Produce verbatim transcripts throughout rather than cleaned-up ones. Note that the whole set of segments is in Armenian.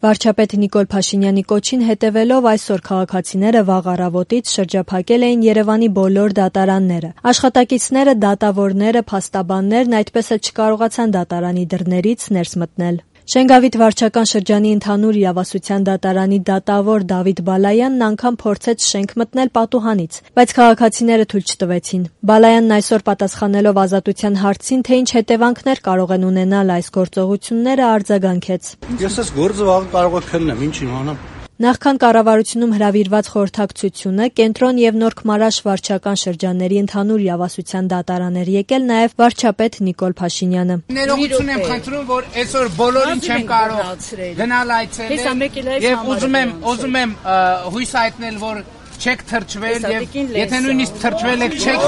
Վարչապետ Նիկոլ Փաշինյանի կոչին հետևելով այսօր քաղաքացիները վաղ առավոտից շրջափակել էին Երևանի բոլոր դատարանները։ Աշխատակիցները, դատավորները, փաստաբաններն այդպես էլ չկարողացան դատարանի դռներից ներս մտնել։ Շենգավիթ վարչական շրջանի ընդհանուր իրավասության դատարանի դատավոր Դավիթ Բալայանն անգամ փորձեց շենք մտնել պատուհանից, բայց քաղաքացիները թույլ չտվեցին։ Բալայանն այսօր պատասխանելով Ազատության հարցին, թե ինչ հետևանքներ կարող են ունենալ այս գործողությունները, արձագանքեց. Ես այս գործը վաղ կարող եմ քննեմ, ինչ իմանամ։ Նախքան կառավարությունում հրավիրված խորհրդակցությունը Կենտրոն եւ Նորք-Մարաշ վարչական շրջանների ընդհանուր իրավասության դատարան էր եկել նաեւ վարչապետ Նիկոլ Փաշինյանը։ Ներողություն եմ խնդրում, որ այսօր բոլորին չեմ կարող գնալ այցելել եւ ուզում եմ ուզում եմ հույս հայտնել, որ չեք թրջվել եւ եթե նույնիսկ թրջվել եք չեք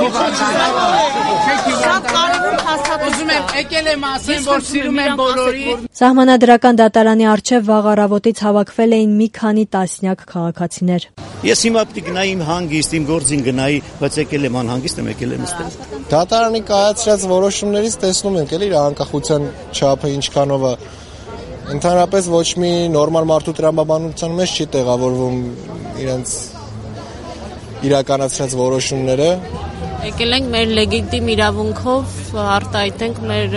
հիվանդանալ։ Ուզում եմ եկել եմ ասեմ, որ սիրում եմ բոլորին։ Սահմանադրական դատարանի առջև վաղ առավոտից հավաքվել էին մի քանի տասնյակ քաղաքացիներ։ Ես հիմա պիտի գնայի իմ հանգիստ, իմ գործին գնայի, բայց եկել եմ անհանգիստ եմ, եկել եմ այստեղ։ Դատարանի կայացրած որոշումներից տեսնում ենք էլի իր անկախության չափը ինչքանով է։ Ընդհանրապես ոչ մի նորմալ մարդու տրամաբանության մեջ չի տեղավորվում իրենց իրականացրած որոշումները։ Եկել ենք մեր լեգիտիմ իրավունքով արտահայտենք մեր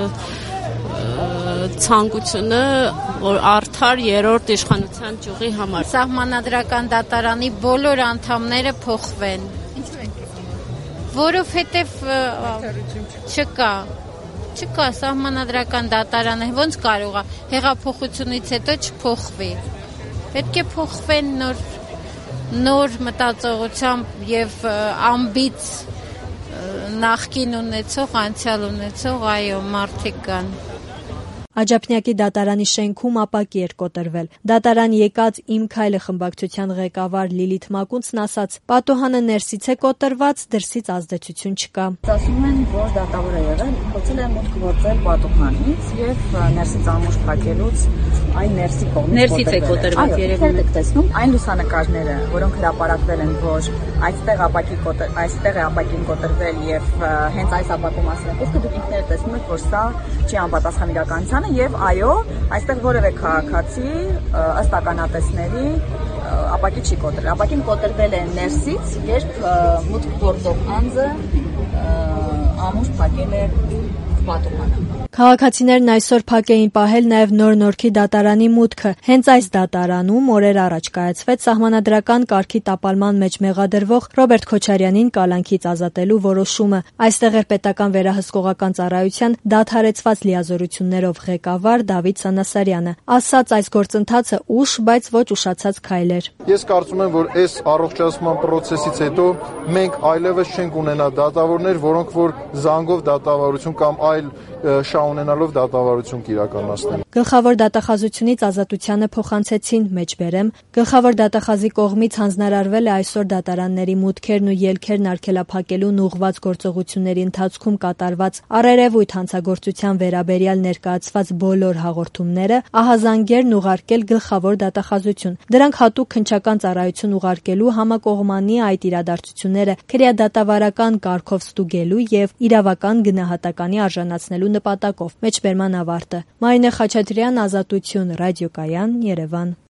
ցանկությունը, որ արդար երրորդ իշխանության ճյուղի համար։ Սահմանադրական դատարանի բոլոր անդամները փոխվեն։ Որովհետև չկա չկա սահմանադրական դատարանը ոնց կարող է հեղափոխությունից հետո չփոխվի։ Պետք է փոխվեն նոր նոր մտածողությամբ եւ ամբից նախկին ունեցող, անցյալ ունեցող, այո, մարդիկ կան։ Աջափնյակի դատարանի շենքում ապակի էր կոտրվել։ Դատարան եկած «Իմ քայլը» խմբակցության ղեկավար Լիլիթ Մակունցն ասաց. «Պատուհանը ներսից է կոտրված, դրսից ազդեցություն չկա»։ Ասում են, որ դատավոր է եղել, փորձել է մուտք գործել պատուհանից եւ ներսից ամուր փակելուց այն ներսի կողմից ներսից է կոտրված երևում եք տեսնում այն լուսանկարները, որոնք հրապարակվել են, որ այստեղ ապակի այստեղ է ապակին կոտրվել եւ հենց այս ապակում ասել եք, դուք ինքներդ տեսնում եք, որ սա չի անպատասխան իրականությանը եւ այո, այստեղ որևէ քաղաքացի ըստ ականատեսների ապակի չի կոտրել։ Ապակին կոտրվել է ներսից, երբ մուտք գործող անձը ամուր փակել է պատուհանը։ Քաղաքացիներն այսօր փակ էին պահել նաև Նոր Նորքի դատարանի մուտքը։ Հենց այս դատարանում օրեր առաջ կայացվեց սահմանադրական կարգի տապալման մեջ մեղադրվող Ռոբերտ Քոչարյանին կալանքից ազատելու որոշումը։ Այստեղ էր պետական վերահսկողական ծառայության դադարեցված լիազորություններով ղեկավար Դավիթ Սանասարյանը։ Ասաց այս գործընթացը ուշ, բայց ոչ ուշացած քայլ էր։ Ես կարծում եմ, որ այս առողջացման process-ից հետո մենք այլևս չենք ունենա դատավորներ, որոնք որ զանգով դատավարություն կամ այլ շահունենալով դատավարություն կիրականացնեն։ Գլխավոր դատախազությունից Ազատությանը փոխանցեցին մեջբերեմ։ Գլխավոր դատախազի կողմից հանձնարարվել է այսօր դատարանների մուտքերն ու ելքերն արգելափակելուն ուղղված գործողությունների ընթացքում կատարված առերևույթ հանցագործության վերաբերյալ ներկայացված բոլոր հաղորդումները ահազանգերն ուղարկել գլխավոր դատախազություն։ Դրանք հատուկ քննչական ծառայություն ուղարկելու, համակողմանի այդ իրադարձությունները քրեադատավարական կարգով ստուգելու եւ իրավական գնահատականի արժանացնելու նպատակով։ Մեջբերման ավարտը։ Մարինե Խաչատրյան, Ազատություն, Ռադիոկայան, Երևան։